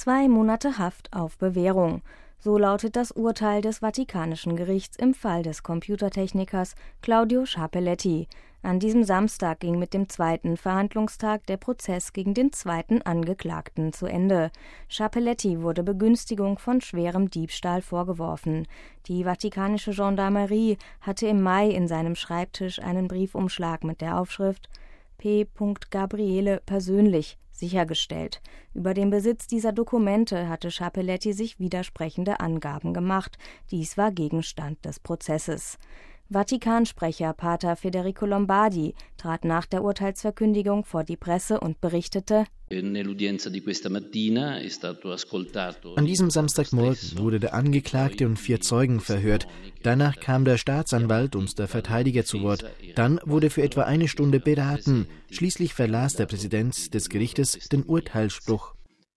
2 Monate Haft auf Bewährung. So lautet das Urteil des Vatikanischen Gerichts im Fall des Computertechnikers Claudio Scarpelletti. An diesem Samstag ging mit dem zweiten Verhandlungstag der Prozess gegen den zweiten Angeklagten zu Ende. Scarpelletti wurde Begünstigung von schwerem Diebstahl vorgeworfen. Die vatikanische Gendarmerie hatte im Mai in seinem Schreibtisch einen Briefumschlag mit der Aufschrift P. Gabriele persönlich sichergestellt. Über den Besitz dieser Dokumente hatte Scarpelletti sich widersprechende Angaben gemacht. Dies war Gegenstand des Prozesses. Vatikansprecher Pater Federico Lombardi trat nach der Urteilsverkündigung vor die Presse und berichtete: An diesem Samstagmorgen wurde der Angeklagte und 4 Zeugen verhört. Danach kam der Staatsanwalt und der Verteidiger zu Wort. Dann wurde für etwa 1 Stunde beraten. Schließlich verlas der Präsident des Gerichtes den Urteilsspruch.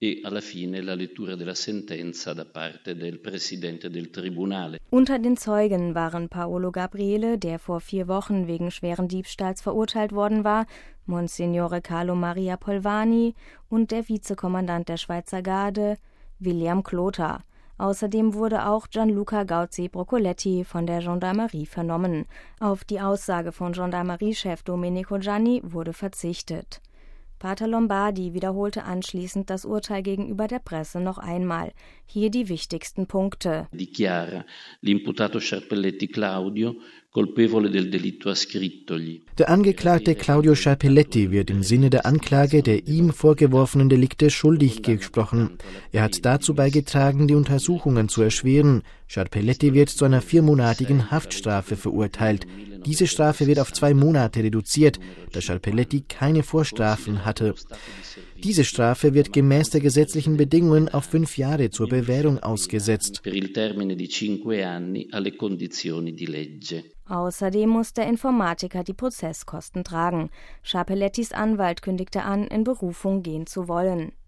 Unter den Zeugen waren Paolo Gabriele, der vor 4 Wochen wegen schweren Diebstahls verurteilt worden war, Monsignore Carlo Maria Polvani und der Vizekommandant der Schweizer Garde, William Clotar. Außerdem wurde auch Gianluca Gauzi Brocoletti von der Gendarmerie vernommen. Auf die Aussage von Gendarmeriechef Domenico Gianni wurde verzichtet. Pater Lombardi wiederholte anschließend das Urteil gegenüber der Presse noch einmal. Hier die wichtigsten Punkte. Dichiara l'imputato Scarpelletti Claudio colpevole del delitto ascrittogli. Der Angeklagte Claudio Scarpelletti wird im Sinne der Anklage der ihm vorgeworfenen Delikte schuldig gesprochen. Er hat dazu beigetragen, die Untersuchungen zu erschweren. Scarpelletti wird zu einer 4-monatigen Haftstrafe verurteilt. Diese Strafe wird auf 2 Monate reduziert, da Scarpelletti keine Vorstrafen hatte. Diese Strafe wird gemäß der gesetzlichen Bedingungen auf 5 Jahre zur Bewährung ausgesetzt. Außerdem muss der Informatiker die Prozesskosten tragen. Scarpellettis Anwalt kündigte an, in Berufung gehen zu wollen.